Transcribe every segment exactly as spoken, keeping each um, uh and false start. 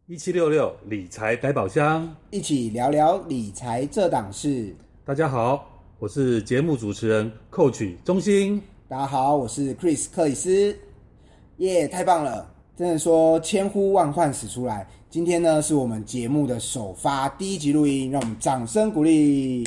一七六六理财百宝箱， 一起聊聊理财这档事。 大家好，我是节目主持人 Coach 钟兴。 大家好，我是 Chris 克里斯。耶、yeah, 太棒了，真的说千呼万唤始出来。今天呢是我们节目的首发第一集录音，让我们掌声鼓励。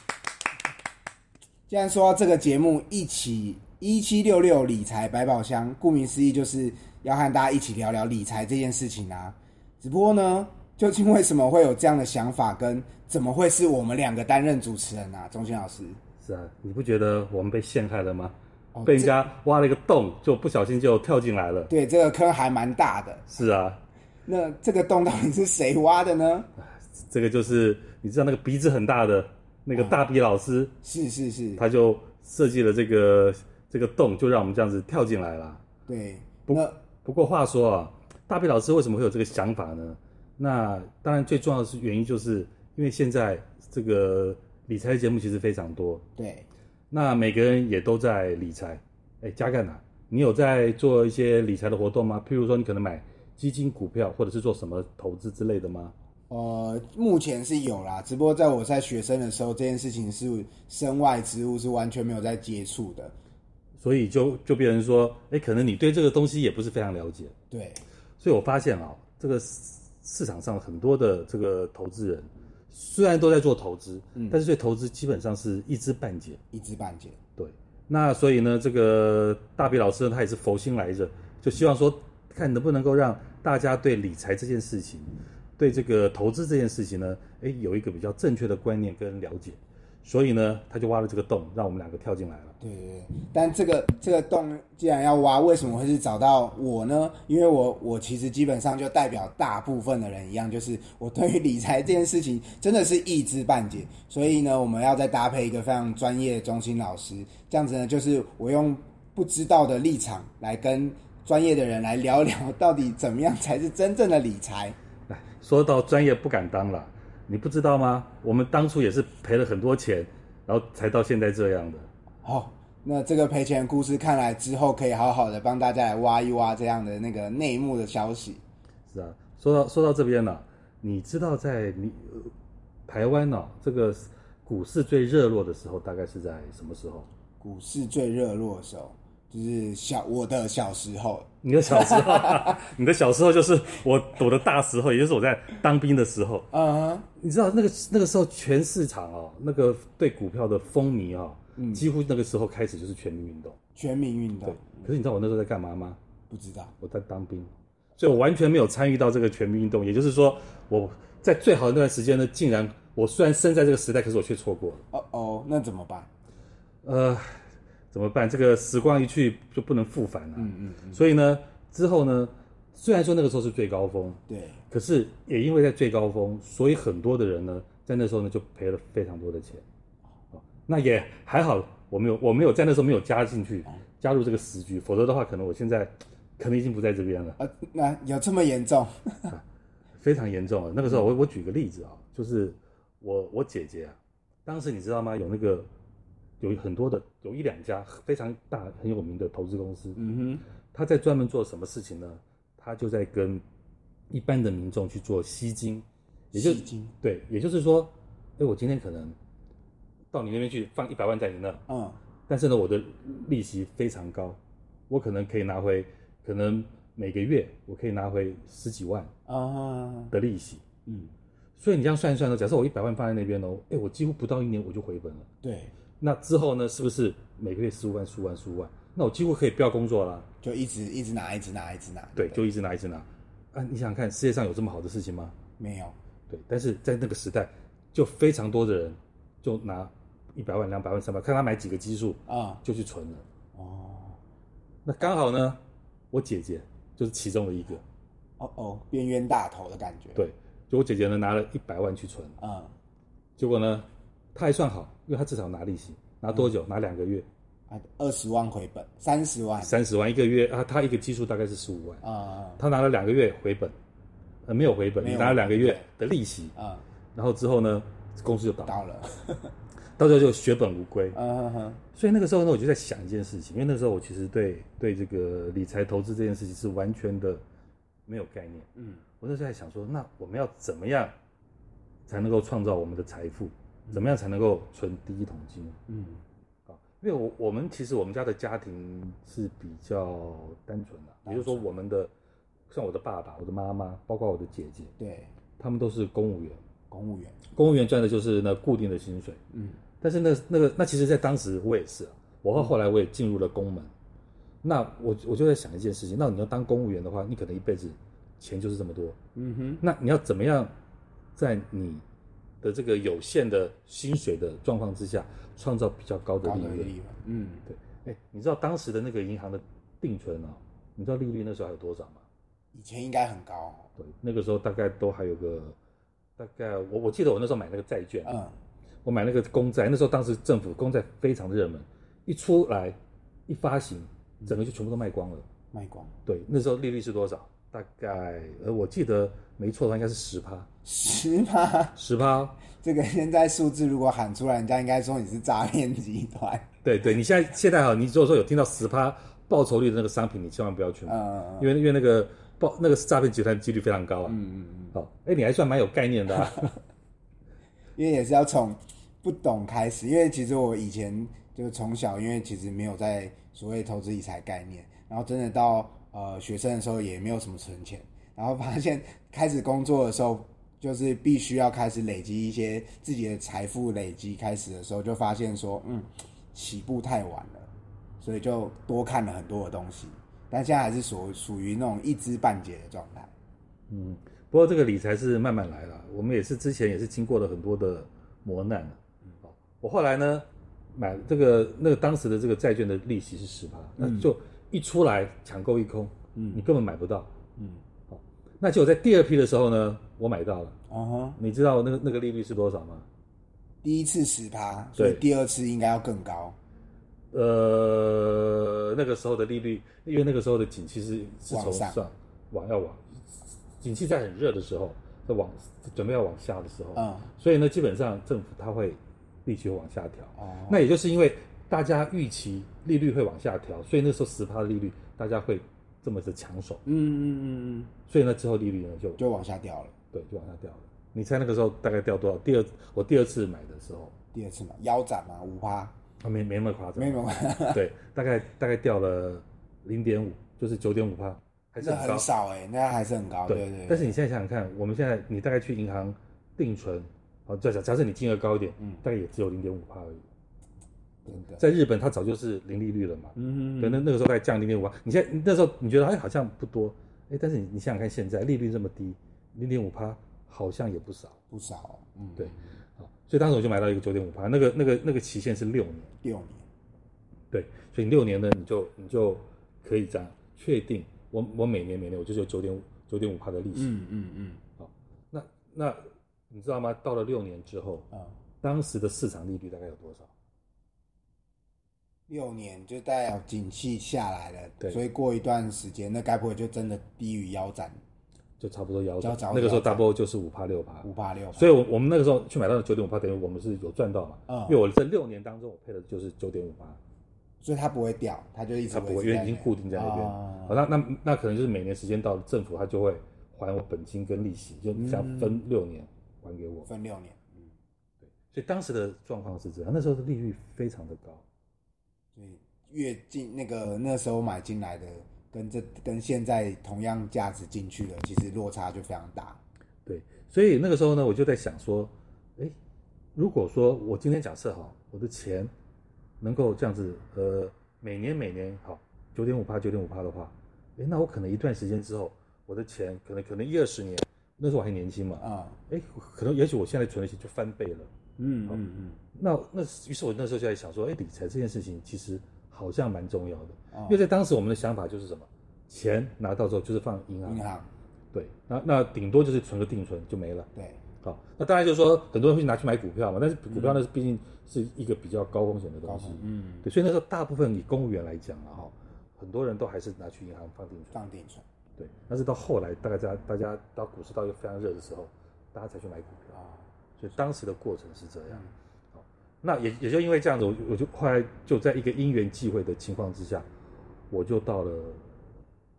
既然说这个节目一起一七六六理财百宝箱，顾名思义就是要和大家一起聊聊理财这件事情啊。只不过呢，究竟为什么会有这样的想法，跟怎么会是我们两个担任主持人啊？钟兴老师， 是啊，你不觉得我们被陷害了吗？ 哦、 被人家挖了一个洞，就不小心就跳进来了。 对，这个坑还蛮大的。 是啊， 那这个洞到底是谁挖的呢？ 这个就是你知道那个鼻子很大的那个大鼻老师，哦、 是是是， 他就设计了这个这个洞，就让我们这样子跳进来了。 对， 不不过话说啊。大鼻老师为什么会有这个想法呢？那当然最重要的是原因就是因为现在这个理财的节目其实非常多， 对， 那每个人也都在理财。哎，加干哪？你有在做一些理财的活动吗？譬如说你可能买基金、股票，或者是做什么投资之类的吗？ 呃，目前是有啦，只不过在我在学生的时候，这件事情是身外之物，是完全没有在接触的， 所以就就变成说，哎，可能你对这个东西也不是非常了解。 对。 所以我发现啊，这个市场上很多的这个投资人，虽然都在做投资，嗯，但是对投资基本上是一知半解。 一知半解。 对。那所以呢，这个大鼻老师呢，他也是佛心来着，就希望说，看能不能够让大家对理财这件事情，对这个投资这件事情呢，哎，有一个比较正确的观念跟了解。所以呢，他就挖了这个洞，让我们两个跳进来了。 对对对，但这个这个洞既然要挖，为什么会是找到我呢？因为我我其实基本上就代表大部分的人一样，就是我对于理财这件事情真的是一知半解。所以呢，我们要再搭配一个非常专业的钟兴老师，这样子呢，就是我用不知道的立场来跟专业的人来聊聊，到底怎么样才是真正的理财。 说到专业不敢当了。你不知道吗？我们当初也是赔了很多钱，然后才到现在这样的。 好、哦，那这个赔钱的故事，看来之后可以好好的帮大家来挖一挖这样的那个内幕的消息。 是啊，说到说到这边呢、啊，你知道在你、呃、台湾呢、啊，这个股市最热络的时候，大概是在什么时候？ 股市最热络的时候，就是小我的小时候。 你的小时候，你的小时候就是我我的大时候，也就是我在当兵的时候。 嗯、uh ， huh. 你知道那个那个时候全市场哦，那个对股票的风靡哦，嗯，几乎那个时候开始就是全民运动。 全民运动。 对。可是你知道我那时候在干嘛吗？ 不知道。 我在当兵，所以我完全没有参与到这个全民运动。也就是说，我在最好的那段时间呢，竟然我虽然生在这个时代，可是我却错过了。 哦哦，那怎么办？ 呃。怎么办？这个时光一去就不能复返了、啊。 嗯嗯嗯。 所以呢，之后呢，虽然说那个时候是最高峰， 对， 可是也因为在最高峰，所以很多的人呢，在那时候呢就赔了非常多的钱。哦、那也还好，我没有我没有在那时候没有加进去，加入这个时局，否则的话，可能我现在可能已经不在这边了。 啊，那有这么严重？ 啊、非常严重了。那个时候我我举个例子啊，就是我我姐姐啊，当时你知道吗？有那个。有很多的，有一两家非常大很有名的投资公司，嗯哼，他在专门做什么事情呢？他就在跟一般的民众去做吸金，也就吸金， 对，也就是说，哎，我今天可能到你那边去放一百万在你那，嗯，但是呢，我的利息非常高，我可能可以拿回，可能每个月我可以拿回十几万啊的利息，嗯，所以你这样算一算呢，假设我一百万放在那边哦，哎，我几乎不到一年我就回本了， 对。 那之后呢？是不是每个月十五万、十五万、十五万？那我几乎可以不要工作了， 就一直一直拿，一直拿，一直拿。 对，就一直拿，一直拿。啊，你想想看，世界上有这么好的事情吗？ 没有。 对，但是在那个时代，就非常多的人就拿一百万、两百万、三百，看他买几个基数啊，就去存了。哦，那刚好呢，我姐姐就是其中的一个。 哦哦，变冤大头的感觉。 对，就我姐姐呢拿了一百万去存，啊，结果呢，她还算好。因为他至少拿利息，拿多久？嗯、拿两个月， 啊，二十万回本，三十万， 三十万一个月啊，他一个基数大概是十五万啊，他拿了两个月回本，呃，没有回本，你拿了两个月的利息啊，然后之后呢，公司就倒倒了， 到时候就血本无归啊、 嗯， 所以那个时候呢，我就在想一件事情，因为那个时候我其实对对这个理财投资这件事情是完全的没有概念。嗯，我那时候在想说，那我们要怎么样才能够创造我们的财富？怎么样才能够存第一桶金？嗯，啊，因为我我们其实我们家的家庭是比较单纯的，也就是说我们的像我的爸爸、我的妈妈，包括我的姐姐， 对， 他们都是公务员。 公务员， 公务员赚的就是那固定的薪水。嗯，但是那那个那其实，在当时我也是啊，我后后来我也进入了公门。那我我就在想一件事情，那你要当公务员的话，你可能一辈子钱就是这么多。嗯哼，那你要怎么样在你的这个有限的薪水的状况之下，创造比较高的利润？嗯，对。哎，你知道当时的那个银行的定存啊，你知道利率那时候还有多少吗？ 以前应该很高。 对，那个时候大概都还有个。大概我我记得我那时候买那个债券，嗯，我买那个公债，那时候当时政府公债非常热门，一出来一发行，整个就全部都卖光了。 卖光。 对，那时候利率是多少？大概呃，我记得没错的话，应该是十趴。 十趴。 十趴。 这个现在数字如果喊出来，人家应该说你是诈骗集团。 对对，你现在现在好，你如果说有听到十趴报酬率的那个商品，你千万不要去买，嗯，因为因为那个报那个诈骗集团几率非常高啊。嗯嗯嗯。好，哎，你还算蛮有概念的啊。 因为也是要从不懂开始，因为其实我以前就从小，因为其实没有在所谓投资理财概念，然后真的到呃学生的时候也没有什么存钱，然后发现开始工作的时候，就是必须要开始累积一些自己的财富累积，开始的时候就发现说，嗯，起步太晚了，所以就多看了很多的东西，但现在还是属属于那种一知半解的状态。 嗯。不过这个理财是慢慢来啦，我们也是之前也是经过了很多的磨难了。嗯，我后来呢买这个那个当时的这个债券的利息是十趴，那就一出来抢购一空，嗯，你根本买不到。嗯，好，那结果在第二批的时候呢，我买到了。哦、uh-huh. 你知道那个那个利率是多少吗？ 第一次十趴，所以第二次应该要更高。 呃，那个时候的利率，因为那个时候的景气是是从上往要往。景气在很热的时候，在往准备要往下的时候，嗯，所以呢，基本上政府它会利息会往下调。哦，那也就是因为大家预期利率会往下调，所以那时候十趴的利率大家会这么的抢手。嗯嗯嗯嗯。所以呢，之后利率呢就就往下掉了。 对，就往下掉了。你猜那个时候大概掉多少？第二我第二次买的时候， 第二次买腰斩嘛，五趴。 啊，没没那么夸张， 没那么夸张。 对，大概大概掉了零点五，就是九点五趴。 那很, 很少哎、欸，那还是很高，对 对, 对。 但是你现在想想看，我们现在你大概去银行定存，好，假假设你金额高一点，嗯，大概也只有零点五趴而已。真的，在日本它早就是零利率了嘛，嗯嗯，对，那那个时候大概降零点五趴。你现在那时候你觉得哎好像不多，哎，但是你你想想看，现在利率这么低，零点五趴好像也不少， 不少，嗯， 对，好，所以当时我就买到一个九点五趴，那个那个那个期限是六年， 六年， 对，所以六年呢，你就你就可以这样确定。我我每年每年我就是有九点五九点五趴的利息，嗯嗯嗯，好，那那你知道吗？到了六年之后，啊、嗯，当时的市场利率大概有多少？ 六年就代表景气下来了，对，所以过一段时间，那该不会就真的低于腰斩？ 就差不多腰斩，那个时候 double 就是五趴六趴， 五趴六， 所以我我们那个时候去买到九点五趴，等于我们是有赚到嘛，嗯，因为我这六年当中我配的就是九点五趴。 所以它不会掉，它就一直它不会，因为已经固定在那边。哦、好，那那那可能就是每年时间到了，政府它就会还我本金跟利息，就这样分六年还给我。 分六年，嗯， 对。所以当时的状况是这样，那时候的利率非常的高。 所以越进那个那时候买进来的，跟这跟现在同样价值进去的，其实落差就非常大。 对，所以那个时候呢，我就在想说，哎，如果说我今天假设哈，我的钱能够这样子，呃，每年每年好九点五趴九点五趴的话，哎，那我可能一段时间之后，我的钱可能可能一二十年，那时候我还年轻嘛，啊，哎，可能也许我现在存的钱就翻倍了，嗯嗯嗯，那那于是我那时候就在想说，哎，理财这件事情其实好像蛮重要的，哦、因为在当时我们的想法就是什么，钱拿到之后就是放银行， 银行， 对，那那顶多就是存个定存就没了， 对。 好，那当然就是说，很多人会拿去买股票嘛，但是股票那是毕竟是一个比较高风险的东西，嗯，对，所以那时候大部分以公务员来讲啊，哈，很多人都还是拿去银行放定存， 放定存， 对，但是到后来，大概在大家到股市到一个非常热的时候，大家才去买股票啊，所以当时的过程是这样，好，那也也就因为这样子，我我就后来就在一个因缘际会的情况之下，我就到了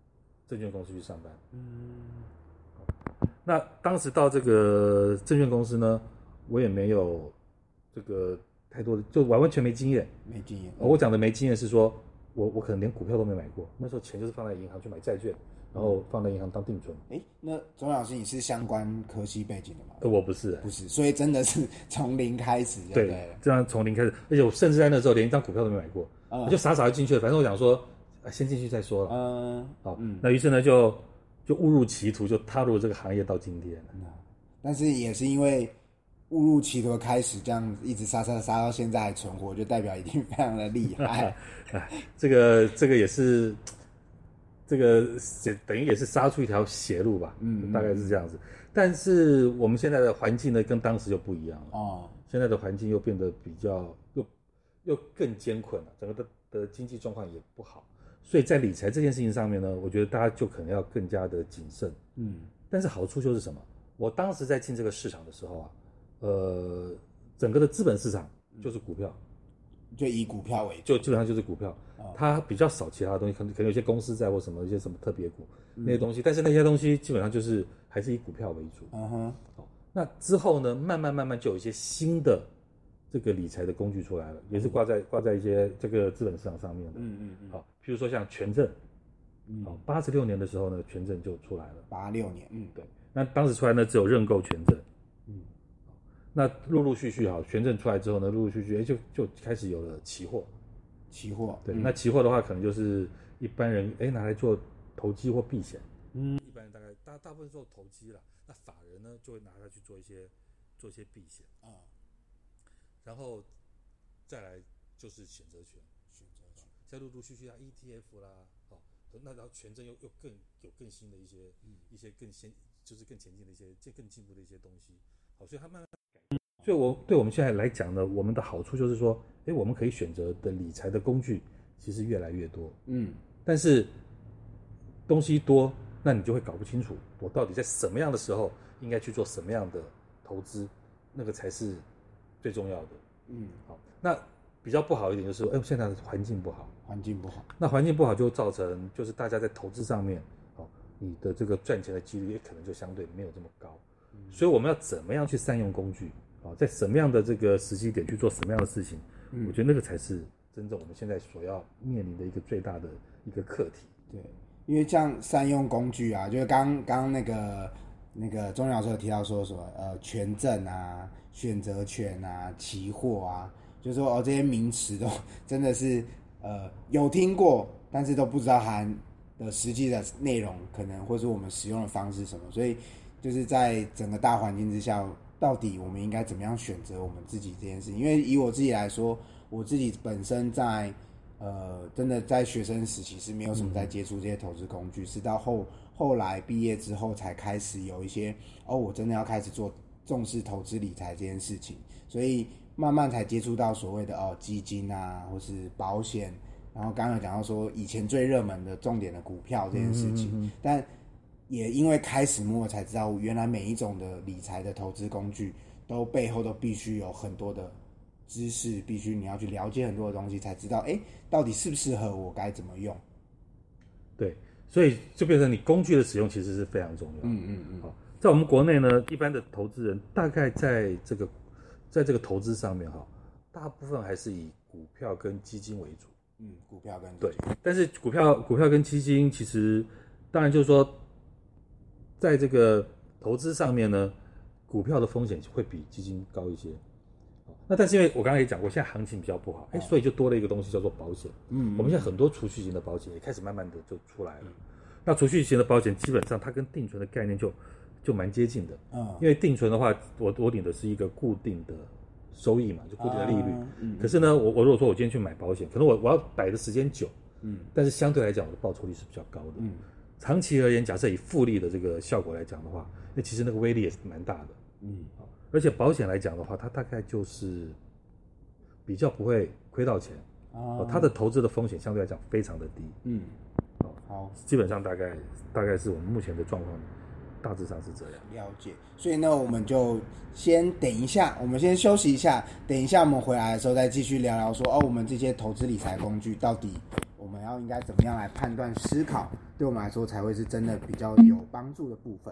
证券公司去上班。嗯，那当时到这个证券公司呢，我也没有这个太多的，就完完全没经验。 没经验。 我讲的没经验是说，我我可能连股票都没买过，那时候钱就是放在银行去买债券，然后放在银行当定存。 哎，那钟老师你是相关科系背景的吗？ 呃，我不是、欸， 不是，所以真的是从零开始对， 对，这样从零开始，而且我甚至在那时候连一张股票都没买过，嗯、我就傻傻的进去了。反正我想说，啊、先进去再说了。嗯，好，嗯、那于是呢就就误入歧途，就踏入这个行业到今天了。 嗯、但是也是因为误入歧途的开始，这样一直杀杀杀到现在还存活，就代表一定非常的厉害。 这个这个也是。这个等于也是杀出一条血路吧，嗯，大概是这样子。但是我们现在的环境呢，跟当时又不一样了。哦，现在的环境又变得比较又又更艰困了，整个的的经济状况也不好，所以在理财这件事情上面呢，我觉得大家就可能要更加的谨慎。嗯，但是好处就是什么？我当时在进这个市场的时候啊，呃，整个的资本市场就是股票。 就以股票为主， 就基本上就是股票，哦、它比较少其他的东西，可能可能有些公司债或什么一些什么特别股、嗯、那些东西，但是那些东西基本上就是还是以股票为主。嗯哼，好，那之后呢，慢慢慢慢就有一些新的这个理财的工具出来了，也是挂在挂在一些这个资本市场上面的。嗯嗯嗯。好，譬如说像权证，嗯，好，八十六年的时候呢，权证就出来了。 八六年，嗯， 对。那当时出来呢，只有认购权证。那陆陆续续哈，权证出来之后呢，陆陆续续哎就就开始有了期货， 期货对，嗯、那期货的话可能就是一般人哎拿来做投机或避险，嗯，一般人大概大大部分做投机啦，那法人呢就会拿它去做一些做一些避险啊，然后再来就是选择权，选择权，再陆陆续续啊 E T F 啦，哦，那然后权证又又更有更新的一些、嗯、一些更先就是更前进的一些更进步的一些东西，好，所以它慢慢。所以我对我们现在来讲呢，我们的好处就是说，哎，我们可以选择的理财的工具其实越来越多，嗯，但是东西多，那你就会搞不清楚我到底在什么样的时候应该去做什么样的投资，那个才是最重要的，嗯，好，那比较不好一点就是说，哎，现在的环境不好， 环境不好， 那环境不好就造成就是大家在投资上面，好，你的这个赚钱的几率也可能就相对没有这么高，嗯、所以我们要怎么样去善用工具？啊，在什么样的这个时机点去做什么样的事情，嗯，我觉得那个才是真正我们现在所要面临的一个最大的一个课题。 对，因为像善用工具啊，就是刚刚刚那个那个钟老师有提到说什么呃权证啊、选择权啊、期货啊，就是说哦这些名词都真的是呃有听过，但是都不知道它的实际的内容可能或是我们使用的方式什么，所以就是在整个大环境之下。到底我们应该怎么样选择我们自己这件事情？因为以我自己来说，我自己本身在呃，真的在学生时期是没有什么在接触这些投资工具，嗯、是到后后来毕业之后才开始有一些哦，我真的要开始做重视投资理财这件事情，所以慢慢才接触到所谓的哦基金啊，或是保险，然后刚刚有讲到说以前最热门的重点的股票这件事情，嗯嗯嗯但。也因为开始摸才知道，原来每一种的理财的投资工具都背后都必须有很多的知识，必须你要去了解很多的东西，才知道哎，到底适不适合我，该怎么用。 对，所以就变成你工具的使用其实是非常重要。嗯嗯嗯。好，在我们国内呢，一般的投资人大概在这个在这个投资上面哈，大部分还是以股票跟基金为主。 嗯，股票跟基金对，但是股票股票跟基金其实当然就是说。在这个投资上面呢，股票的风险会比基金高一些。那但是因为我刚才也讲过，现在行情比较不好，哎，所以就多了一个东西叫做保险。嗯，我们现在很多储蓄型的保险也开始慢慢的就出来了。嗯、那储蓄型的保险基本上它跟定存的概念就就蛮接近的。嗯，因为定存的话，我我领的是一个固定的收益嘛，就固定的利率。嗯，可是呢，我我如果说我今天去买保险，可能我我要摆的时间久，嗯，但是相对来讲我的报酬率是比较高的。嗯。长期而言，假设以复利的这个效果来讲的话，那其实那个威力也是蛮大的，嗯，而且保险来讲的话，它大概就是比较不会亏到钱，哦，它的投资的风险相对来讲非常的低，嗯，好，基本上大概大概是我们目前的状况，大致上是这样。 了解，所以呢，我们就先等一下，我们先休息一下，等一下我们回来的时候再继续聊聊说，哦，我们这些投资理财工具到底我们要应该怎么样来判断思考，对我们来说才会是真的比较有帮助的部分。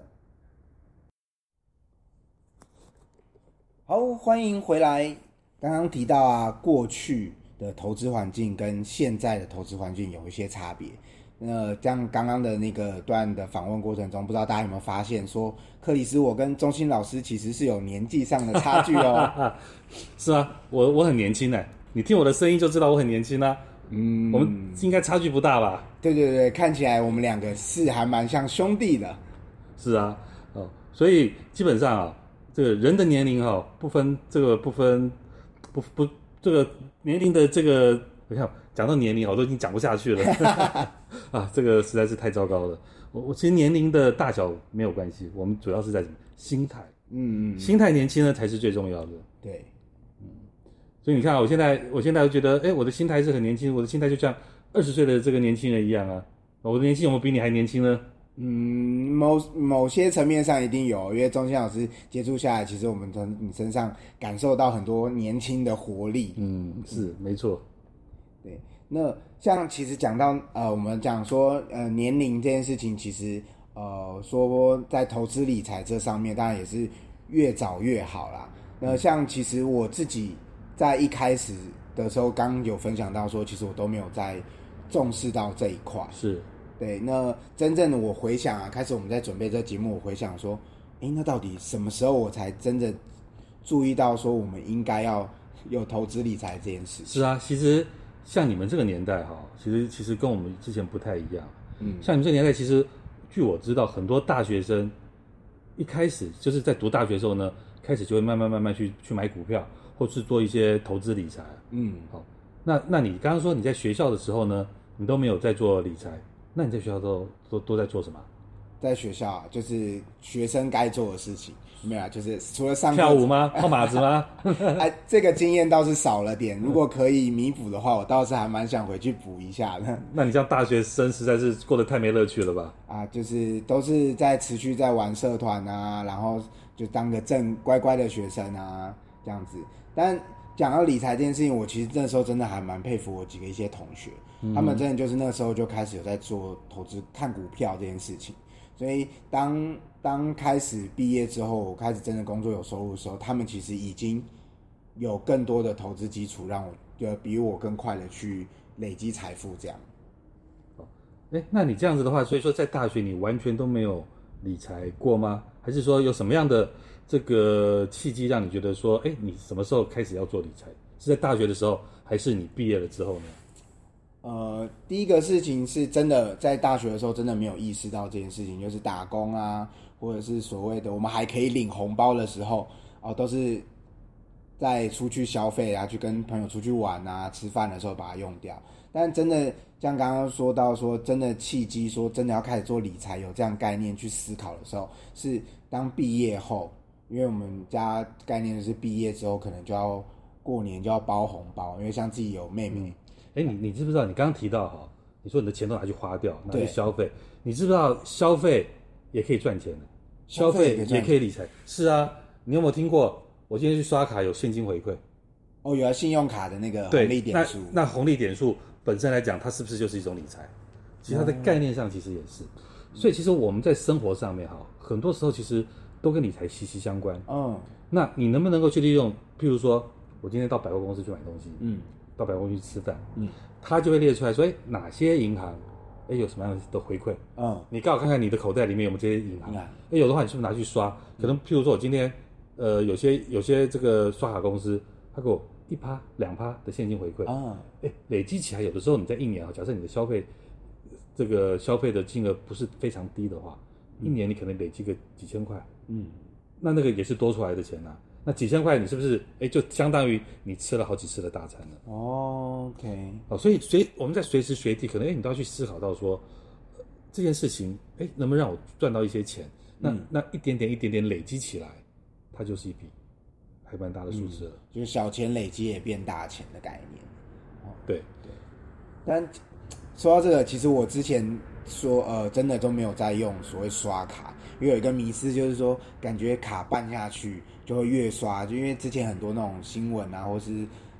好，欢迎回来。刚刚提到啊，过去的投资环境跟现在的投资环境有一些差别。那像刚刚的那个段的访问过程中，不知道大家有没有发现说，克里斯我跟钟欣老师其实是有年纪上的差距哦。 是啊，我我很年轻哎，你听我的声音就知道我很年轻啊。嗯，我们应该差距不大吧？ 对对对，看起来我们两个是还蛮像兄弟的。 是啊，哦，所以基本上啊，这个人的年龄哈、哦，不分这个不分不不这个年龄的这个，你看讲到年龄，我都已经讲不下去了啊，这个实在是太糟糕了。我我其实年龄的大小没有关系，我们主要是在什么心态，嗯嗯，心态年轻呢才是最重要的。 对， 嗯，所以你看啊，我现在我现在觉得，哎，我的心态是很年轻，我的心态就像二十岁的这个年轻人一样啊。我的年轻有没有比你还年轻呢？ 嗯，某某些层面上一定有，因为钟欣老师接触下来，其实我们从你身上感受到很多年轻的活力。 嗯，是没错。 对，那像其实讲到呃，我们讲说呃年龄这件事情，其实呃说在投资理财这上面，当然也是越早越好啦。那像其实我自己在一开始的时候，刚有分享到说，其实我都没有在重视到这一块。 是。 对，那真正的我回想啊，开始我们在准备这个节目，我回想说，诶，那到底什么时候我才真的注意到说，我们应该要有投资理财这件事情？ 是啊，其实像你们这个年代哈，其实其实跟我们之前不太一样。嗯，像你们这个年代，其实据我知道，很多大学生一开始就是在读大学的时候呢，开始就会慢慢慢慢去去买股票，或是做一些投资理财。嗯，好，那那你刚刚说你在学校的时候呢，你都没有在做理财。那你在学校都都都在做什么？ 在学校啊，就是学生该做的事情，没有啊，就是除了上课跳舞吗？泡马子吗？ 哎，这个经验倒是少了点。如果可以弥补的话，我倒是还蛮想回去补一下的。 那你这样大学生实在是过得太没乐趣了吧？ 啊，就是都是在持续在玩社团啊，然后就当个正乖乖的学生啊，这样子。但讲到理财这件事情，我其实那时候真的还蛮佩服我几个一些同学，嗯、他们真的就是那时候就开始有在做投资、看股票这件事情。所以当当开始毕业之后，我开始真的工作有收入的时候，他们其实已经有更多的投资基础，让我就比我更快的去累积财富。这样。 哎，那你这样子的话，所以说在大学你完全都没有理财过吗？还是说有什么样的这个契机让你觉得说，哎，你什么时候开始要做理财？是在大学的时候，还是你毕业了之后呢？ 呃，第一个事情是真的在大学的时候真的没有意识到这件事情，就是打工啊，或者是所谓的我们还可以领红包的时候，哦、呃，都是在出去消费啊，去跟朋友出去玩啊，吃饭的时候把它用掉。但真的像刚刚说到说，真的契机说真的要开始做理财，有这样概念去思考的时候，是当毕业后。因为我们家概念就是毕业之后可能就要过年就要包红包，因为像自己有妹妹。 哎、嗯，你你知不知道？你刚刚提到哈，你说你的钱都拿去花掉，拿去消费，你知不知道消费也可以赚钱的？消费也可以理财。是啊，你有没有听过？我今天去刷卡有现金回馈。 哦，有啊，信用卡的那个红利点数。 那那红利点数本身来讲，它是不是就是一种理财？其实它的概念上其实也是。嗯、所以其实我们在生活上面哈，很多时候其实都跟理财息息相关。嗯，那你能不能够去利用？譬如说，我今天到百货公司去买东西，嗯，到百货公司去吃饭，嗯，他就会列出来说，哎，哪些银行，哎，有什么样的回馈？嗯，你刚好看看你的口袋里面有没有这些银行。哎、嗯，有的话，你是不是拿去刷？可能譬如说，我今天，呃，有些有些这个刷卡公司，他给我一趴、两趴的现金回馈。啊，哎，累积起来，有的时候你在一年啊，假设你的消费，这个消费的金额不是非常低的话，一年你可能累积个几千块。嗯，那那个也是多出来的钱啊。那几千块，你是不是哎，就相当于你吃了好几次的大餐了？ 哦 ，OK， 哦，所以随我们在随时随地，可能哎，你都要去思考到说，呃、这件事情哎，能不能让我赚到一些钱？那、嗯、那一点点一点点累积起来，它就是一笔还蛮大的数字了、嗯。 就是小钱累积也变大钱的概念。 哦，对对。 但说到这个，其实我之前说呃，真的都没有在用所谓刷卡。因为有一个迷思，就是说感觉卡办下去就会越刷，就因为之前很多那种新闻啊，或是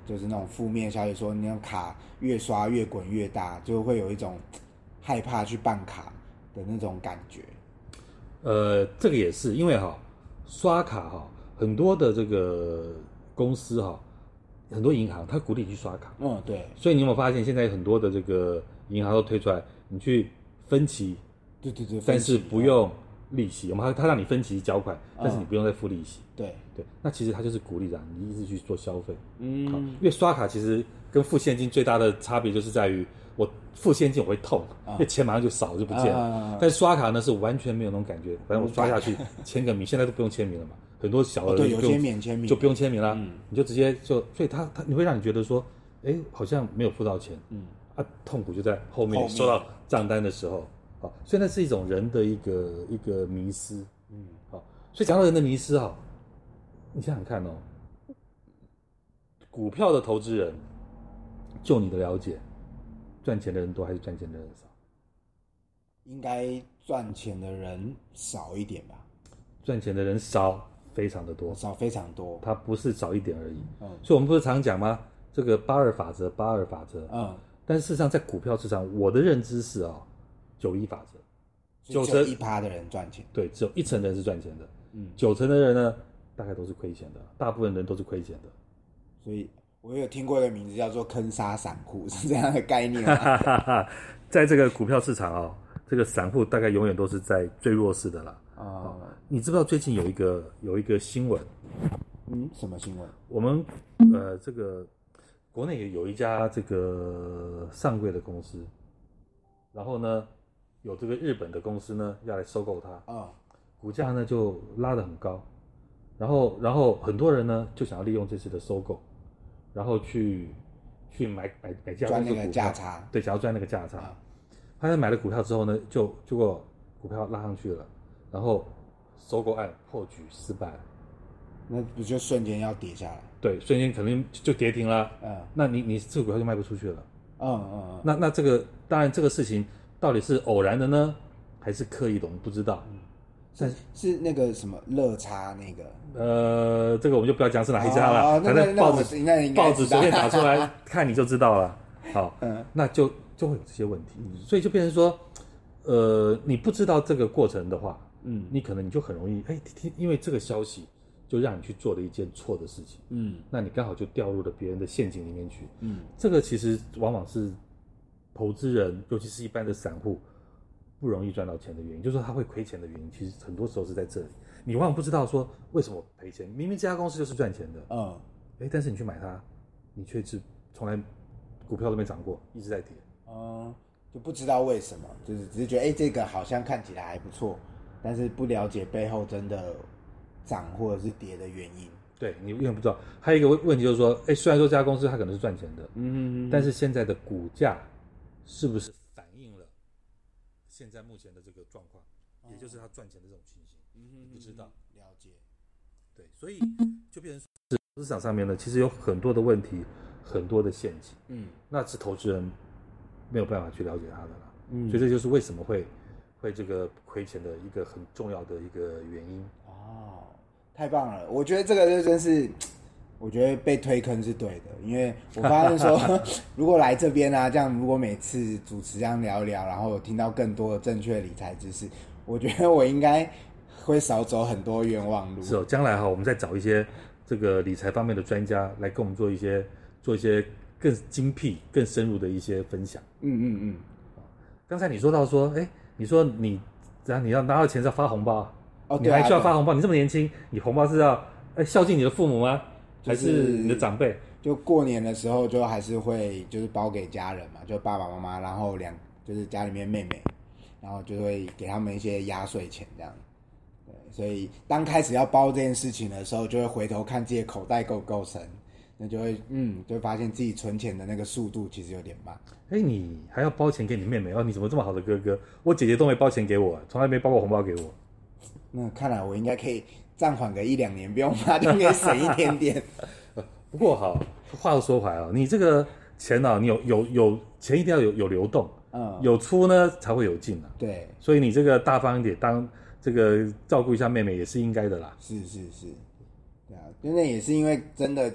就是那种负面消息说，你那种卡越刷越滚越大，就会有一种害怕去办卡的那种感觉。 呃，这个也是因为哈，刷卡哈，很多的这个公司哈，很多银行它鼓励你去刷卡。 嗯，对。 所以你有没有发现，现在很多的这个银行都推出来，你去分期， 对对对， 但是不用利息，我们他让你分期缴款，但是你不用再付利息。 嗯、对对，那其实它就是鼓励让你一直去做消费。 嗯， 好，因为刷卡其实跟付现金最大的差别就是在于，我付现金我会痛，啊、因为钱马上就少就不见了。啊、但是刷卡呢是完全没有那种感觉，反正我刷下去签个名，现在都不用签名了嘛，很多小的人、 哦、对，有些免签名就不用签名啦， 嗯、 你就直接就，所以他他你会让你觉得说，哎，好像没有付到钱， 嗯， 啊，痛苦就在后面收到账单的时候。好，所以那是一种人的一个一个迷思，嗯，好，所以讲到人的迷思哈，你想想看哦，股票的投资人，就你的了解，赚钱的人多还是赚钱的人少？ 应该赚钱的人少一点吧？ 赚钱的人少，非常的多， 少非常多， 它不是少一点而已。 嗯， 所以我们不是常讲吗？这个八二法则，八二法则， 嗯， 但是事实上在股票市场，我的认知是啊、哦。九一法则， 九成一趴的人赚钱， 对，只有一成的人是赚钱的， 嗯， 九成的人呢，大概都是亏钱的，大部分人都是亏钱的。 所以我有听过一个名字叫做坑杀散户，是这样的概念吗？ 在这个股票市场啊、哦，这个散户大概永远都是在最弱势的啦。啊、哦，你知不知道最近有一个有一个新闻？ 嗯，什么新闻？ 我们呃，这个国内有一家这个上柜的公司，然后呢？有这个日本的公司呢，要来收购它，啊、哦，股价呢就拉得很高，然后，然后很多人呢就想要利用这次的收购，然后去去买买买价赚那个价差， 对，想要赚那个价差。哦、他在买了股票之后呢，就结果股票拉上去了，然后收购案破局失败了， 那不就瞬间要跌下来？ 对，瞬间肯定就跌停了。嗯，那你你这个股票就卖不出去了。 嗯嗯嗯， 那那这个当然这个事情。到底是偶然的呢，还是刻意的？我们不知道。 嗯，是是那个什么乐差那个？ 呃，这个我们就不要讲是哪一家了， 哦、 反正报纸报纸随便打出来看你就知道了。好，嗯，那就就会有这些问题，嗯、所以就变成说，呃，你不知道这个过程的话，嗯，你可能你就很容易，哎，因为这个消息就让你去做了一件错的事情，嗯，那你刚好就掉入了别人的陷阱里面去，嗯，这个其实往往是。投资人，尤其是一般的散户，不容易赚到钱的原因，就是说他会亏钱的原因，其实很多时候是在这里。你往往不知道说为什么赔钱，明明这家公司就是赚钱的，嗯，哎，但是你去买它，你却是从来股票都没涨过，一直在跌， 嗯，就不知道为什么，就是只是觉得哎，这个好像看起来还不错，但是不了解背后真的涨或者是跌的原因。 对，你永远不知道。还有一个问题就是说，哎，虽然说这家公司它可能是赚钱的，嗯，但是现在的股价。是不是反映了现在目前的这个状况，哦、也就是他赚钱的这种情形？嗯，不知道， 了解。 对，所以就变成市场上面呢，其实有很多的问题，很多的陷阱。嗯，那是投资人没有办法去了解它的啦。嗯，所以这就是为什么会会这个亏钱的一个很重要的一个原因。 哦，太棒了！我觉得这个就真是。我觉得被推坑是对的，因为我发现说，如果来这边啊，这样如果每次主持这样聊一聊，然后有听到更多的正确理财知识，我觉得我应该会少走很多冤枉路。 是哦，将来哈，我们再找一些这个理财方面的专家来跟我们做一些做一些更精辟、更深入的一些分享。 嗯嗯嗯。 刚才你说到说，哎，你说你然后你要拿到钱是要发红包， 哦， 你还需要发红包？你这么年轻，你红包是要哎孝敬你的父母吗？还是你的长辈？ 就过年的时候，就还是会就是包给家人嘛，就爸爸妈妈，然后两就是家里面妹妹，然后就会给他们一些压岁钱这样。对，所以当开始要包这件事情的时候，就会回头看自己的口袋够不够深，那就会嗯，就会发现自己存钱的那个速度其实有点慢。 哎，你还要包钱给你妹妹哦？你怎么这么好的哥哥？我姐姐都没包钱给我，从来没包过红包给我。 那看来我应该可以暂缓个一两年，不用怕，就可以省一点点。 不过好，话又说回来啊，你这个钱啊，你有有有钱一定要有有流动，嗯，有出呢才会有进啊。 对， 所以你这个大方一点，当这个照顾一下妹妹也是应该的啦。 是是是，对啊，真的也是因为真的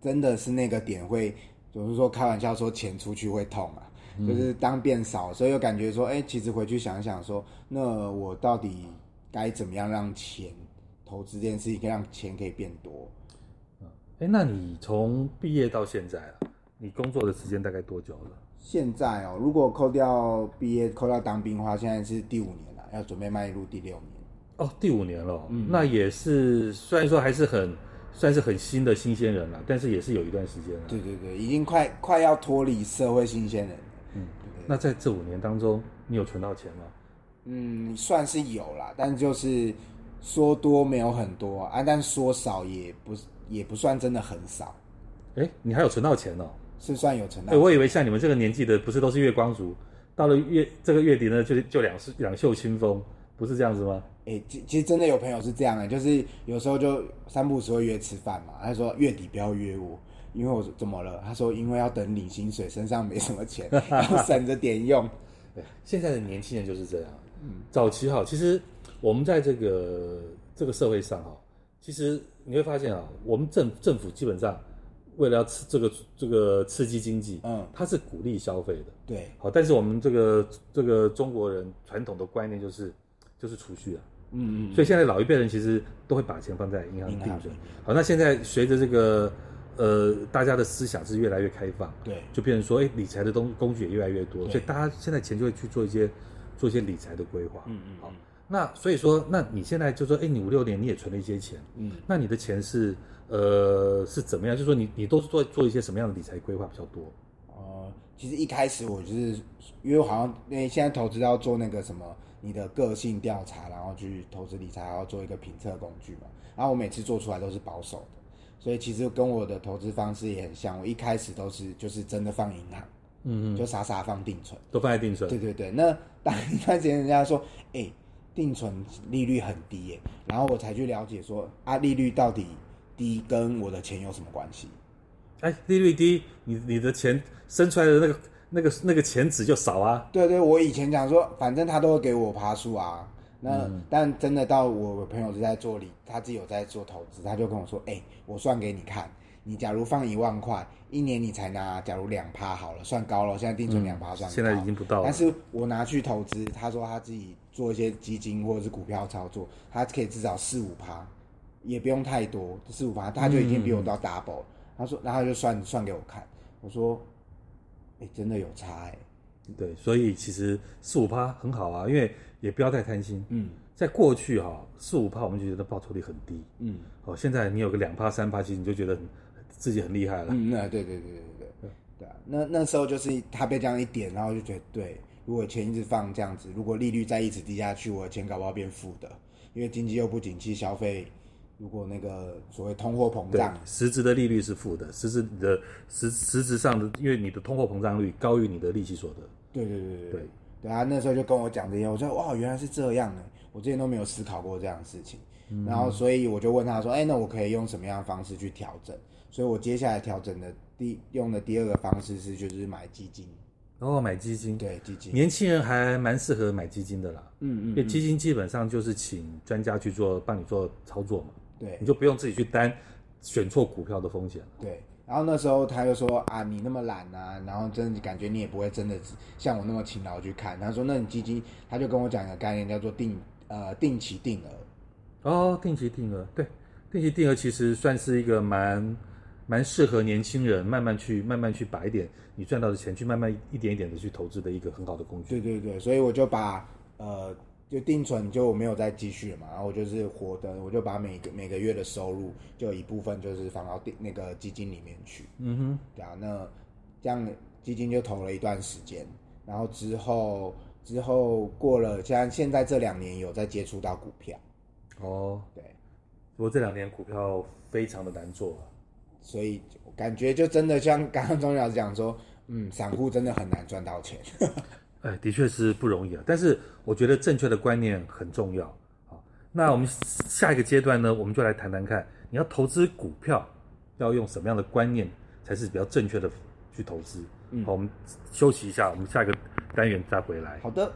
真的是那个点会，就是说开玩笑说钱出去会痛啊，嗯、就是当变少，所以又感觉说，哎，其实回去想想说，那我到底该怎么样让钱投资这件事情，可以让钱可以变多？ 哎，那你从毕业到现在啊，你工作的时间大概多久了？ 现在哦，如果扣掉毕业、扣掉当兵的话，现在是第五年了，要准备迈入第六年。 哦，第五年了，嗯，那也是虽然说还是很算是很新的新鲜人了，但是也是有一段时间了。 对对对，已经快快要脱离社会新鲜人了。 嗯，对对对。那在这五年当中，你有存到钱吗？ 嗯，算是有啦，但就是说多没有很多啊，但说少也不也不算真的很少。 哎，你还有存到钱哦？ 是算有存到钱。 哎，我以为像你们这个年纪的，不是都是月光族，到了月这个月底呢，就就两两袖清风，不是这样子吗？ 哎，其实真的有朋友是这样的，就是有时候就三不五时会约吃饭嘛，他说月底不要约我，因为我怎么了？他说因为要等领薪水，身上没什么钱，要省着点用。 对，现在的年轻人就是这样。嗯，早期哈，其实我们在这个这个社会上哈，其实你会发现啊，我们政政府基本上为了要刺这个这个刺激经济，嗯，它是鼓励消费的。对，好，但是我们这个这个中国人传统的观念就是就是储蓄啊。嗯嗯，所以现在老一辈人其实都会把钱放在银行定存。好，那现在随着这个呃大家的思想是越来越开放，对，就变成说，哎，理财的东工具也越来越多，所以大家现在钱就会去做一些做一些理财的规划。嗯嗯，好，那所以说，那你现在就说，哎，你五六年你也存了一些钱，嗯，那你的钱是呃是怎么样？就是说你你都是做做一些什么样的理财规划比较多？ 哦、呃，其实一开始我就是因为我好像因为现在投资要做那个什么。你的个性调查，然后去投资理财，然后做一个评测工具嘛。然后我每次做出来都是保守的，所以其实跟我的投资方式也很像。我一开始都是就是真的放银行，嗯嗯，就傻傻放定存， 都放在定存。 对对对。那当一段时间人家说，哎、欸，定存利率很低耶，然后我才去了解说，啊，利率到底低跟我的钱有什么关系？ 哎，利率低，你你的钱生出来的那个。那个那个钱值就少啊。 对对，我以前讲说，反正他都会给我趴数啊。那、嗯、但真的到我朋友是在做理，他自己有在做投资，他就跟我说，哎、欸，我算给你看，你假如放一万块，一年你才拿，假如两趴好了，算高了，现在定存两趴算高、嗯， 现在已经不到了。 但是我拿去投资，他说他自己做一些基金或者是股票操作，他可以至少四五趴，也不用太多，四五趴，他就已经比我到 double、嗯。他说，然后他就算算给我看，我说。哎、欸，真的有差哎、 欸，对，所以其实四五趴很好啊，因为也不要太贪心。嗯，在过去哈、哦，四五趴我们就觉得报酬率很低。嗯，哦，现在你有个两趴三趴，其实你就觉得很自己很厉害了。 嗯，那对对对对对对对啊，那那时候就是他被这样一点，然后就觉得对，如果钱一直放这样子，如果利率再一直低下去，我的钱搞不好变负的，因为经济又不景气，消费。如果那个所谓通货膨胀， 实质的利率是负的，实质的实实质上的，因为你的通货膨胀率高于你的利息所得。 对对对对对，对啊，那时候就跟我讲这些，我说哇，原来是这样的，我之前都没有思考过这样的事情。嗯、然后所以我就问他说，哎、欸，那我可以用什么样的方式去调整？所以我接下来调整的第用的第二个方式是就是买基金。 哦，买基金， 对基金， 年轻人还蛮适合买基金的啦。嗯 嗯, 嗯，因为基金基本上就是请专家去做，帮你做操作嘛。对，你就不用自己去担选错股票的风险。 对，然后那时候他就说啊，你那么懒啊，然后真的感觉你也不会真的像我那么勤劳去看。他说，那你基金，他就跟我讲一个概念，叫做定呃定期定额。 哦，定期定额，对，定期定额其实算是一个蛮蛮适合年轻人慢慢去慢慢去把一点你赚到的钱去慢慢一点一点的去投资的一个很好的工具。 对对对，所以我就把呃。就定存就我没有再继续了嘛，然后我就是活的，我就把每个每个月的收入就有一部分就是放到定那个基金里面去。嗯哼，对啊，那这样基金就投了一段时间，然后之后之后过了，像现在这两年有在接触到股票。 哦，对，不过这两年股票非常的难做啊， 所以感觉就真的像刚刚钟老师讲说，嗯，散户真的很难赚到钱。 哎，的确是不容易啊，但是我觉得正确的观念很重要。好，那我们下一个阶段呢，我们就来谈谈看，你要投资股票要用什么样的观念才是比较正确的去投资。嗯，好，我们休息一下，我们下一个单元再回来。 好的。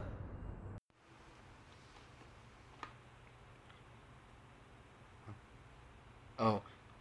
哦，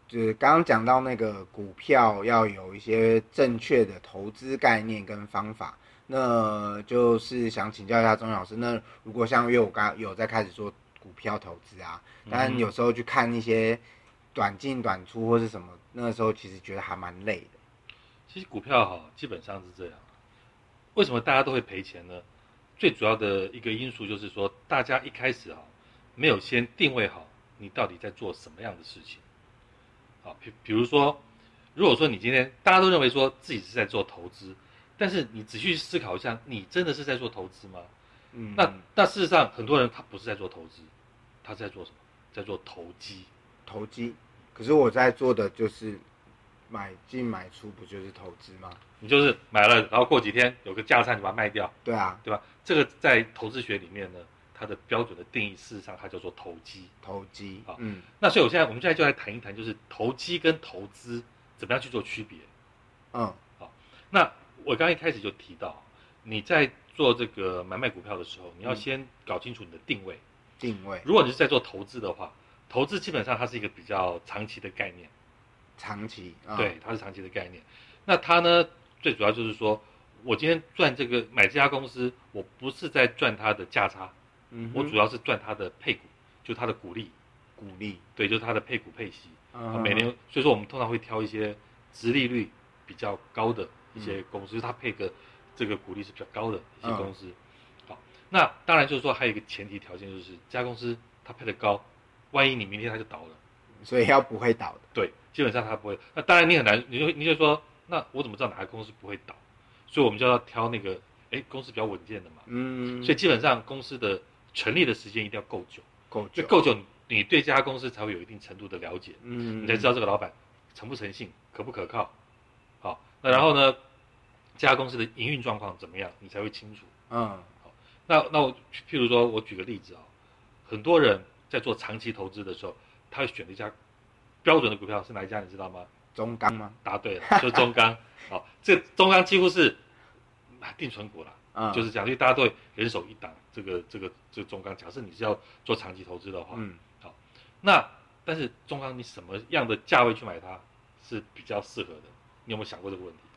就是刚刚讲到那个股票要有一些正确的投资概念跟方法，那就是想请教一下钟老师，那如果像因为我刚有在开始做股票投资啊，但有时候去看一些短进短出或是什么，那个时候其实觉得还蛮累的。 其实股票哈，基本上是这样。为什么大家都会赔钱呢？最主要的一个因素就是说，大家一开始哈没有先定位好你到底在做什么样的事情。好，比比如说，如果说你今天大家都认为说自己是在做投资，但是你仔细思考一下，你真的是在做投资吗？嗯，那那事实上很多人他不是在做投资，他是在做什么？在做投机。 投机，可是我在做的就是买进买出，不就是投资吗？ 你就是买了，然后过几天有个价差，你把它卖掉。 对啊， 对吧？这个在投资学里面呢，它的标准的定义，事实上它叫做投机。 投机， 好，嗯，那所以我现在我们现在就来谈一谈，就是投机跟投资怎么样去做区别。嗯，好，那我刚一开始就提到，你在做这个买卖股票的时候，你要先搞清楚你的定位。 定位， 如果你是在做投资的话，投资基本上它是一个比较长期的概念。 长期，嗯、 对，它是长期的概念。那它呢，最主要就是说，我今天赚这个买这家公司，我不是在赚它的价差，嗯，我主要是赚它的配股，就它的股利， 股利， 对，就是它的配股配息。嗯，每年，所以说我们通常会挑一些殖利率比较高的一些公司，嗯、就是它配个这个股利是比较高的一些公司。嗯、好，那当然就是说还有一个前提条件，就是这家公司它配得高，万一你明天它就倒了。 所以要不会倒的， 对，基本上它不会。那当然你很难，你就你就说，那我怎么知道哪个公司不会倒？所以我们就要挑那个，哎，公司比较稳健的嘛。嗯。所以基本上公司的成立的时间一定要够久， 够久， 够久，你对这家公司才会有一定程度的了解，嗯，你才知道这个老板诚不诚信，可不可靠。好，那然后呢，这家公司的营运状况怎么样，你才会清楚。嗯。好，那那我譬如说我举个例子啊，很多人在做长期投资的时候。他会选的一家标准的股票是哪一家？你知道吗？ 中钢吗？ 答对了，就是中钢。好，这中钢几乎是定存股了，嗯，就是讲，因为大家都会人手一档，这个这个这个中钢。假设你是要做长期投资的话，嗯，好，那但是中钢你什么样的价位去买它是比较适合的？你有没有想过这个问题？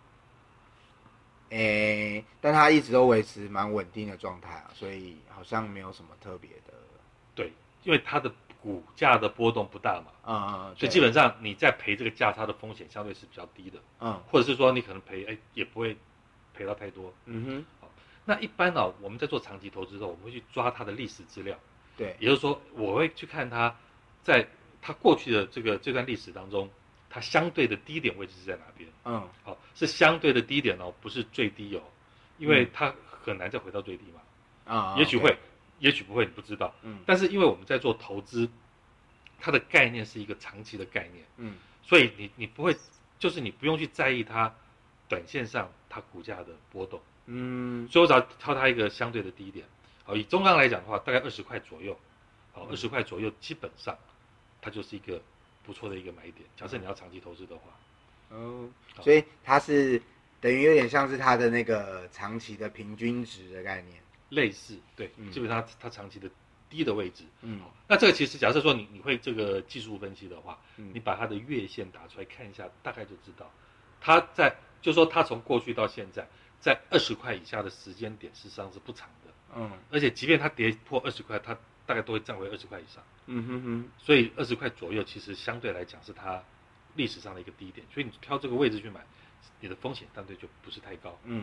诶，但它一直都维持蛮稳定的状态啊，所以好像没有什么特别的。 对，因为它的股价的波动不大嘛，嗯，所以基本上你在赔这个价差的风险相对是比较低的，嗯，或者是说你可能赔，哎，也不会赔到太多，嗯哼。好，那一般呢、哦，我们在做长期投资的时候，我们会去抓它的历史资料， 对， 也就是说，我会去看它在它过去的这个这段历史当中，它相对的低点位置是在哪边，嗯，好，是相对的低点哦，不是最低哦，因为它很难再回到最低嘛，啊、嗯，也许会。也许不会，你不知道。嗯，但是因为我们在做投资，它的概念是一个长期的概念。嗯，所以你你不会，就是你不用去在意它短线上它股价的波动。嗯，所以我只要挑它一个相对的低点。好，以中钢来讲的话，大概二十块左右。好，二十块左右，基本上它就是一个不错的一个买点。假设你要长期投资的话。 哦，所以它是等于有点像是它的那个长期的平均值的概念。 类似，对，嗯、基本上它长期的低的位置，嗯，那这个其实假设说你你会这个技术分析的话，嗯、你把它的月线打出来看一下，大概就知道，它在就说它从过去到现在，在二十块以下的时间点，事实上是不长的，嗯，而且即便它跌破二十块，它大概都会站回二十块以上，嗯哼哼，所以二十块左右其实相对来讲是它历史上的一个低点，所以你挑这个位置去买，你的风险相对就不是太高，嗯。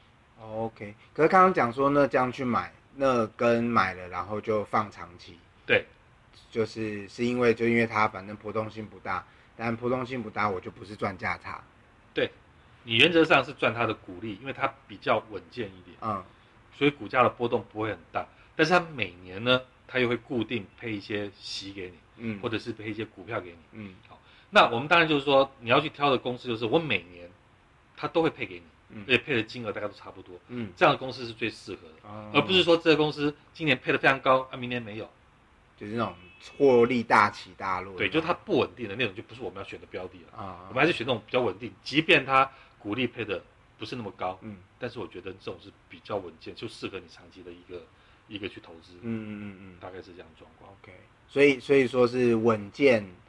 OK， 可是刚刚讲说那这样去买，那跟买了然后就放长期， 对， 就是是因为就因为它反正波动性不大，但波动性不大我就不是赚价差， 对，你原则上是赚它的股利，因为它比较稳健一点，嗯，所以股价的波动不会很大，但是它每年呢，它又会固定配一些息给你，嗯，或者是配一些股票给你，嗯，好，那我们当然就是说你要去挑的公司，就是我每年它都会配给你。嗯，而且配的金额大概都差不多，嗯，这样的公司是最适合的，哦、而不是说这个公司今年配的非常高，啊，明年没有， 就是那种获利大起大落， 对，就它不稳定的那种，就不是我们要选的标的了，啊，我们还是选那种比较稳定，即便它股利配的不是那么高，嗯，但是我觉得这种是比较稳健，就适合你长期的一个一个去投资，嗯嗯嗯嗯，大概是这样的状况 ，OK， 所以所以说是稳健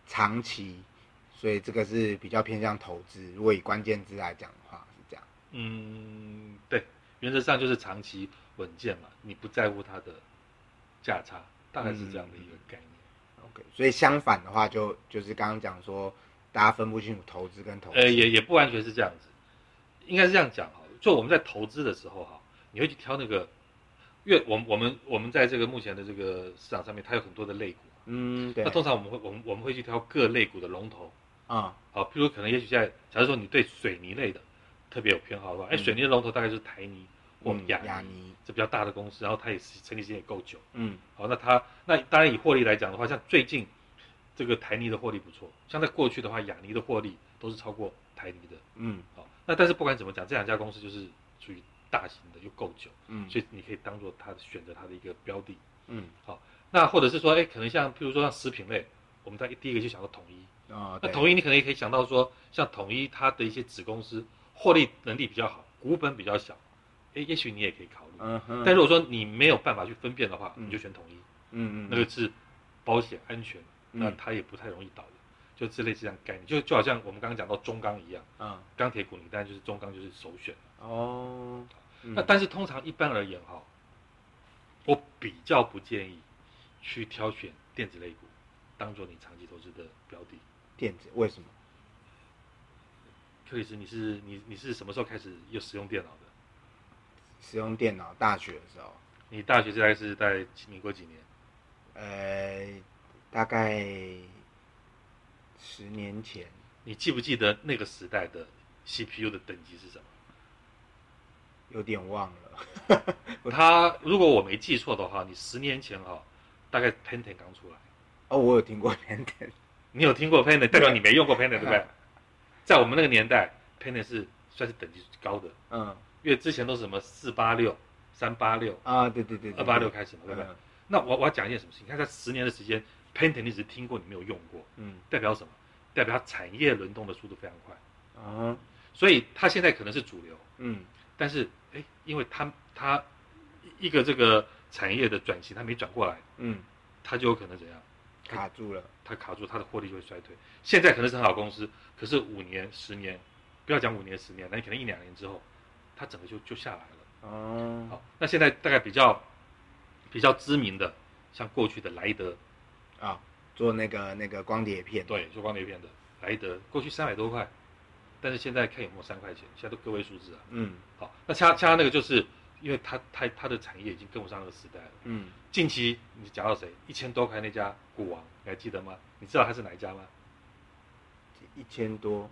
长期，所以这个是比较偏向投资。如果以关键字来讲的话，是这样。 嗯，对，原则上就是长期稳健嘛，你不在乎它的价差，大概是这样的一个概念。 嗯、OK， 所以相反的话就，就就是刚刚讲说，大家分不清楚投资跟投资。 呃，也也不完全是这样子，应该是这样讲哈。就我们在投资的时候哈，你会去挑那个，因为我们我们我们在这个目前的这个市场上面，它有很多的类股。 嗯，对。 那通常我们会我们我们会去挑各类股的龙头啊、 嗯，好，譬如可能也许现在，假如说你对水泥类的特别有偏好的话，哎、嗯，水泥的龙头大概就是台泥或亚泥，嗯、泥这比较大的公司，然后它也是成立时间也够久，嗯，好，那它那当然以获利来讲的话，像最近这个台泥的获利不错，像在过去的话，亚泥的获利都是超过台泥的，嗯，好，那但是不管怎么讲，这两家公司就是属于大型的又够久，嗯，所以你可以当做它选择它的一个标的，嗯，好。那或者是说，哎，可能像譬如说像食品类，我们在第一个就想到统一啊、哦，那统一你可能也可以想到说，像统一它的一些子公司获利能力比较好，股本比较小，哎，也许你也可以考虑。嗯哼。但如果说你没有办法去分辨的话，嗯、你就选统一。嗯嗯。那个是保险安全，嗯、那它也不太容易倒的，就这类这样概念，就就好像我们刚刚讲到中钢一样，啊、嗯，钢铁股你当然就是中钢就是首选。哦。嗯、那但是通常一般而言哈，我比较不建议去挑选电子类股，当做你长期投资的标的。 电子为什么？ 克里斯，你是你你是什么时候开始有使用电脑的？ 使用电脑，大学的时候。 你大学大概是在民国几年？ 呃，大概十年前。 你记不记得那个时代的 C P U 的等级是什么？ 有点忘了。 他如果我没记错的话，你十年前哈，大概 Pentium 刚出来。 哦，我有听过 Pentium。 你有听过 Pentium， 代表你没用过 Pentium 对不对？在我们那个年代 ，Pentium 是算是等级高的。嗯。因为之前都是什么四八六、三八六啊，对对对， 二八六开始嘛，对不对？嗯、那我我要讲一件什么事情？你看，在十年的时间 ，Pentium 你只是听过，你没有用过。嗯。代表什么？代表它产业轮动的速度非常快。啊。所以它现在可能是主流。嗯。但是，哎，因为它它一个这个产业的转型，它没转过来，嗯，它就有可能怎样？ 卡住了， 它卡住，它的获利就会衰退。现在可能是很好公司，可是五年、十年，不要讲五年、十年，那可能一两年之后，它整个就就下来了。哦，好，那现在大概比较比较知名的，像过去的莱德， 啊，做那个那个光碟片， 对，做光碟片的莱德，过去三百多块。但是现在看有没有三块钱，现在都个位数字啊。嗯，好，那其他其他那个就是因为它它它的产业已经跟不上那个时代了。嗯，近期你讲到谁？一千多块那家股王，你还记得吗？你知道它是哪一家吗？ 一千多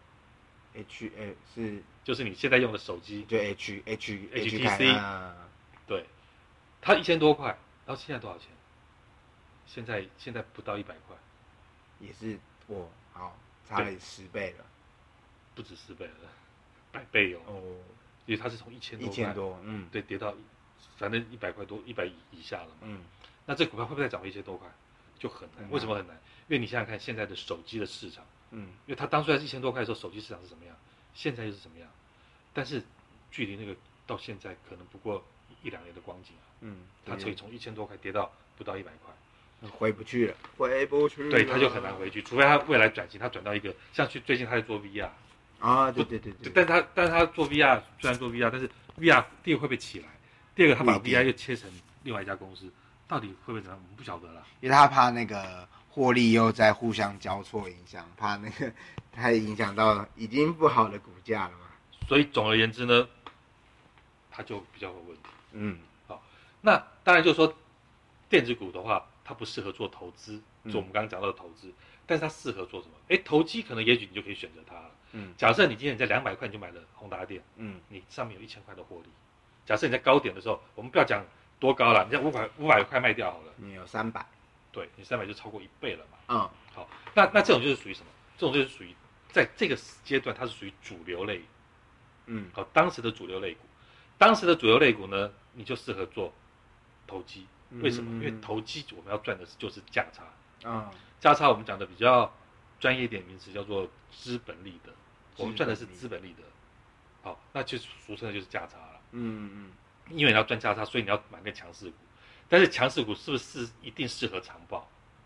，H 呃是就是你现在用的手机， 就 H H H T C，啊、对，它一千多块，然后现在多少钱？现在现在不到一百块， 也是我好差了十倍了。 不止十倍了，百倍有哦，因为它是从一千多块， 一千多，嗯， 对，跌到反正一百块多，一百以下了嘛，嗯，那这股票会不会再涨回一千多块？就很难，为什么很难？因为你想想看，现在的手机的市场，嗯，因为它当初在一千多块的时候，手机市场是什么样，现在又是什么样？但是距离那个到现在可能不过一两年的光景啊，嗯，它可以从一千多块跌到不到一百块。 回不去了，回不去了， 对，它就很难回去，除非它未来转型，它转到一个像去最近它在做 V R。 啊，对对对对， 但是他但是他做 V R， 虽然做 V R， 但是 V R 第一个会不会起来？第二个他把 V R 又切成另外一家公司，到底会不会怎样？我们不晓得了。 因为他怕那个获利又在互相交错影响，怕那个它影响到已经不好的股价了嘛。 所以总而言之呢，它就比较有问题。嗯，好，那当然就是说，电子股的话，它不适合做投资，做我们刚刚讲到的投资，嗯、但是它适合做什么？哎，投机可能也许你就可以选择它了。嗯，假设你今天在两百块你就买了宏达电，嗯，你上面有一千块的获利。假设你在高点的时候，我们不要讲多高了，你在五百五百块卖掉好了， 你有三百， 对你三百就超过一倍了嘛。嗯，好，那那这种就是属于什么？这种就是属于在这个阶段它是属于主流类，嗯，好，当时的主流类股，当时的主流类股呢，你就适合做投机。为什么？嗯、因为投机我们要赚的就是价差。啊、嗯，价差我们讲的比较专业一点名词叫做资本利得。我们赚的是资本利得，好，那就俗称的就是价差了。嗯嗯，因为你要赚价差，所以你要买那强势股，但是强势股是不是一定适合长报？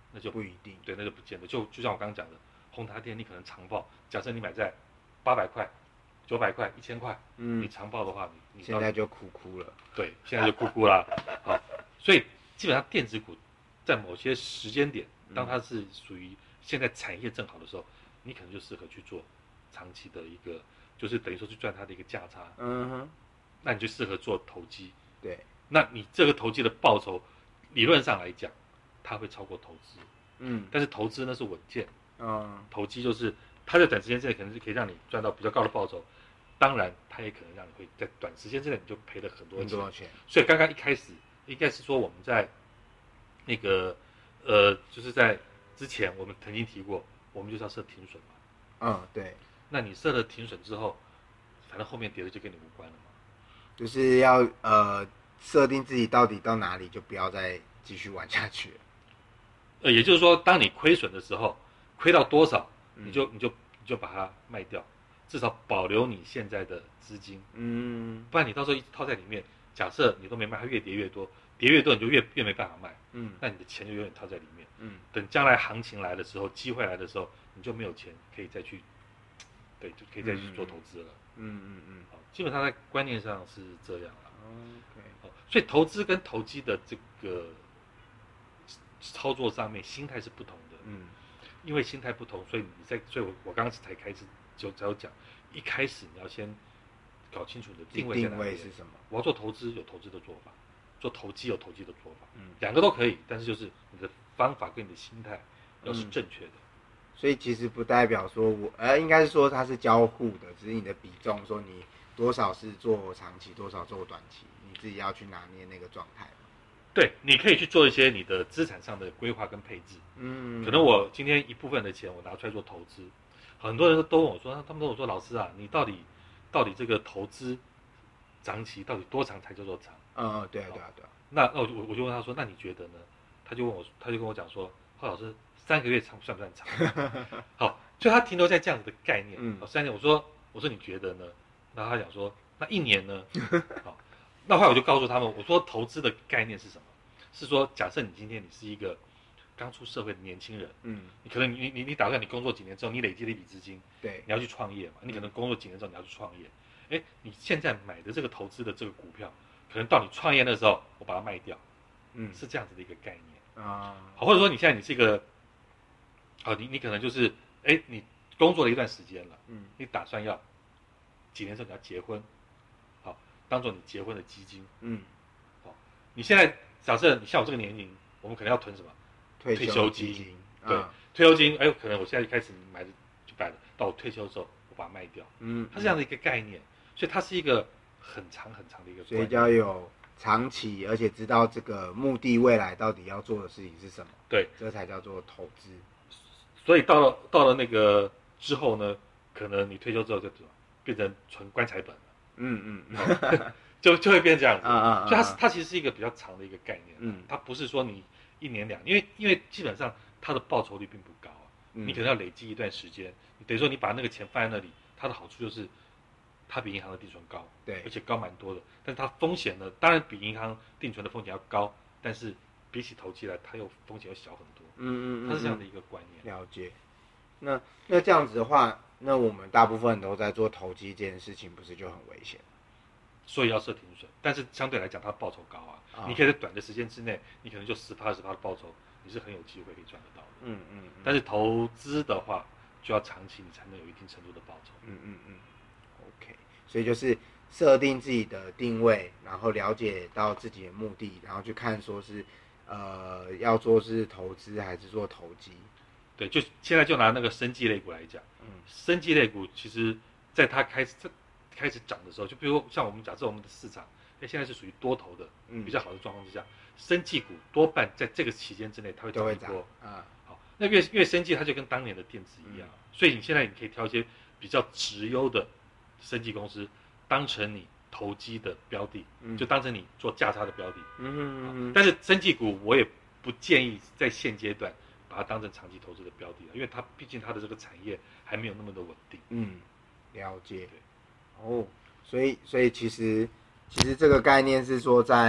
那就不一定， 对，那就不见得。就就像我刚刚讲的，宏达电你可能长报，假设你买在八百块、九百块、一千块，嗯，你长报的话，你你现在就哭哭了。 对，现在就哭哭了。好，所以基本上电子股在某些时间点，当它是属于现在产业正好的时候，你可能就适合去做长期的一个，就是等于说去赚它的一个价差。嗯哼，那你就适合做投机。 对， 那你这个投机的报酬，理论上来讲，它会超过投资。嗯，但是投资呢是稳健。嗯，投机就是它在短时间之内可能是可以让你赚到比较高的报酬，当然它也可能让你会在短时间之内你就赔了很多钱。 很多钱。 所以刚刚一开始应该是说我们在那个呃，就是在之前我们曾经提过，我们就是要设停损嘛。 嗯，对。 那你设了停损之后，反正后面跌的就跟你无关了嘛。 就是要呃设定自己到底到哪里，就不要再继续玩下去了。 呃，也就是说，当你亏损的时候，亏到多少，你就、嗯、你就你就把它卖掉，至少保留你现在的资金。嗯，不然你到时候一直套在里面，假设你都没卖，它越跌越多，跌越多你就越越没办法卖。嗯，那你的钱就永远套在里面。嗯，等将来行情来的时候，机会来的时候，你就没有钱可以再去，对，就可以再去做投资了。嗯嗯嗯，好，基本上在观念上是这样了。OK， 好，所以投资跟投机的这个操作上面心态是不同的。嗯，因为心态不同，所以你在，所以我我刚刚才开始就才有讲，一开始你要先搞清楚你的定位在哪里。 定位是什么？ 我要做投资有投资的做法，做投机有投机的做法。嗯，两个都可以，但是就是你的方法跟你的心态要是正确的。嗯， 所以其实不代表说我，呃，应该是说它是交互的，只是你的比重，说你多少是做长期，多少做短期，你自己要去拿捏那个状态。 对，你可以去做一些你的资产上的规划跟配置。嗯，可能我今天一部分的钱我拿出来做投资，很多人都问我说，他们都我说老师啊，你到底到底这个投资长期到底多长才叫做长？ 嗯，对啊，对啊，对啊。 那那我就我就问他说，那你觉得呢？他就问我，他就跟我讲说，浩老师，三个月长算不算长？好，就他停留在这样子的概念。嗯，三年，我说我说你觉得呢？然后他讲说，那一年呢？好。那后来我就告诉他们，我说投资的概念是什么？是说，假设你今天你是一个刚出社会的年轻人，嗯，你可能你你你打算你工作几年之后，你累积了一笔资金， 对， 你要去创业嘛？你可能工作几年之后你要去创业，哎，你现在买的这个投资的这个股票，可能到你创业的时候，我把它卖掉，嗯，是这样子的一个概念啊。好，或者说你现在你是一个，好，你你可能就是哎，你工作了一段时间了，嗯，你打算要几年之后你要结婚。当做你结婚的基金，嗯，好，你现在假设你像我这个年龄，我们可能要囤什么？ 退休基金，对，退休金，哎，可能我现在一开始买的就摆了，到我退休之后我把它卖掉，嗯，它是这样的一个概念，所以它是一个很长很长的一个， 所以要有长期，而且知道这个目的未来到底要做的事情是什么， 对， 这才叫做投资。 所以到了到了那个之后呢，可能你退休之后就变成纯棺材本。嗯嗯，就就会变这样子，啊啊啊，所以它它其实是一个比较长的一个概念，嗯，它不是说你一年两，因为因为基本上它的报酬率并不高啊，嗯，你可能要累积一段时间，等于说你把那个钱放在那里，它的好处就是它比银行的定存高， 对， 而且高蛮多的，但是它风险呢，当然比银行定存的风险要高，但是比起投机来，它又风险又小很多，嗯嗯，它是这样的一个观念。 了解。那那这样子的话。那我们大部分都在做投机这件事情，不是就很危险？ 所以要设停损，但是相对来讲，它报酬高啊。哦，你可以在短的时间之内，你可能就十趴、二十趴的报酬，你是很有机会可以赚得到的。嗯嗯。嗯，但是投资的话，就要长期，你才能有一定程度的报酬。 嗯嗯嗯。OK， 所以就是设定自己的定位，然后了解到自己的目的，然后去看说是呃要做是投资还是做投机。 对，就现在就拿那个生技类股来讲，嗯，生技类股其实在它开始开始涨的时候，就比如像我们假设我们的市场，哎，现在是属于多头的，嗯，比较好的状况之下，生技股多半在这个期间之内它会涨一波，啊，好，那越越生技它就跟当年的电子一样，嗯，所以你现在你可以挑一些比较直优的生技公司，当成你投机的标的，嗯，就当成你做价差的标的，嗯嗯嗯，但是生技股我也不建议在现阶段把它当成长期投资的标的，因为它毕竟它的这个产业还没有那么的稳定。 嗯，了解。哦，所以所以其实其实这个概念是说在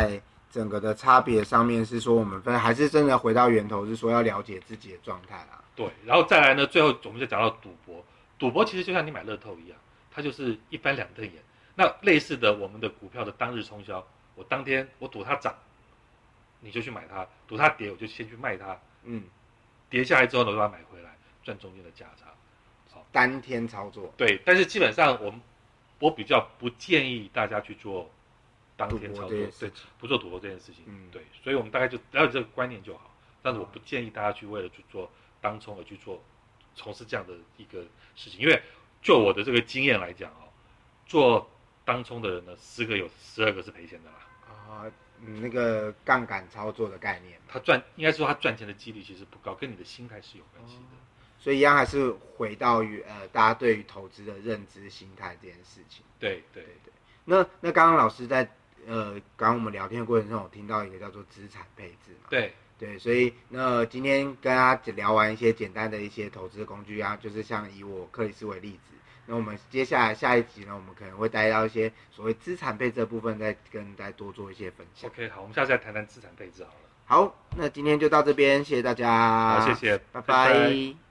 整个的差别上面是说，我们分还是真的回到源头，是说要了解自己的状态啦。 对，然后再来呢，最后我们就讲到赌博。赌博其实就像你买乐透一样，它就是一翻两瞪眼。那类似的，我们的股票的当日冲销，我当天我赌它涨，你就去买它；赌它跌，我就先去卖它。嗯，跌下来之后呢，我就把它买回来，赚中间的价差。好， 当天操作。 对，但是基本上我们我比较不建议大家去做当天操作，对，不做赌博这件事情。嗯，对，所以我们大概就了解这个观念就好。但是我不建议大家去为了去做当冲而去做从事这样的一个事情，因为就我的这个经验来讲哦，做当冲的人呢，十个有十二个是赔钱的啦。 啊、嗯，那个杠杆操作的概念， 他赚应该说他赚钱的几率其实不高，跟你的心态是有关系的。哦、 所以一样还是回到于呃大家对于投资的认知心态这件事情。 对对对。 那那刚刚老师在呃刚刚我们聊天的过程中，有听到一个叫做资产配置嘛？ 对。 对，所以那今天跟大家聊完一些简单的一些投资工具啊，就是像以我克里斯为例子，那我们接下来下一集呢，我们可能会带到一些所谓资产配置的部分，再跟大家多做一些分享。 OK， 好，我们下次再谈谈资产配置好了。 好，那今天就到这边，谢谢大家， 好，谢谢， 拜拜。拜拜。